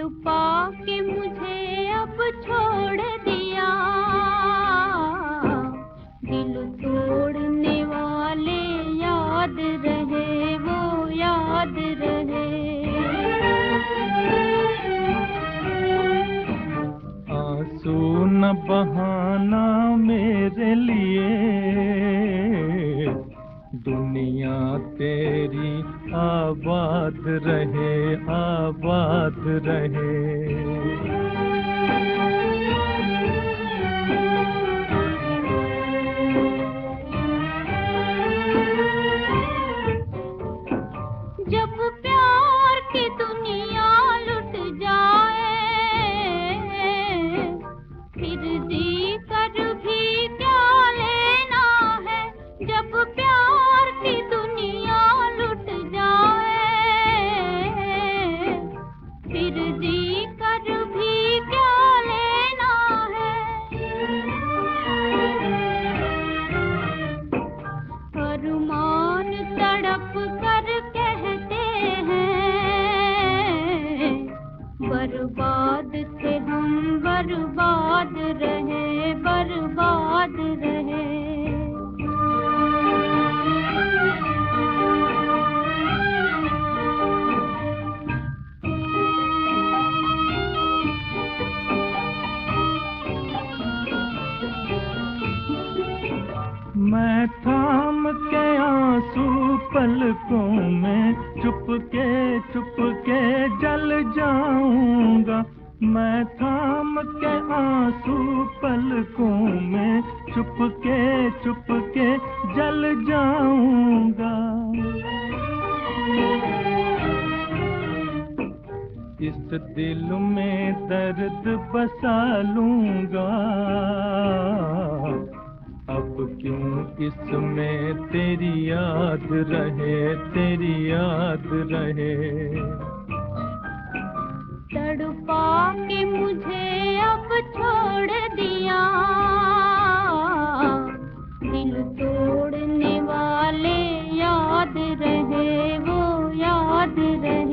तड़पा के मुझे अब छोड़ दिया, दिल तोड़ने वाले याद रहे, वो याद रहे। आंसू न बहाना मेरे लिए, दुनिया तेरी आबाद रहे, आबाद रहे। जब प्यार की दुनिया लुट जाए, फिर जी कर भी क्या लेना है। जब प्यार की दुनिया लुट जाए, फिर जी कर भी क्या लेना है। अरमान तड़प कर कहते हैं, बर्बाद थे हम, बर्बाद रहे, बर्बाद रहे। मैं थाम के आंसू पलकों में चुपके जल जाऊंगा। मैं थाम के आंसू पलकों में चुपके जल जाऊंगा। इस दिल में दर्द बसा लूंगा, अब क्यों इसमें तेरी याद रहे, तेरी याद रहे। तड़पा के मुझे अब छोड़ दिया, दिल तोड़ने वाले याद रहे, वो याद रहे।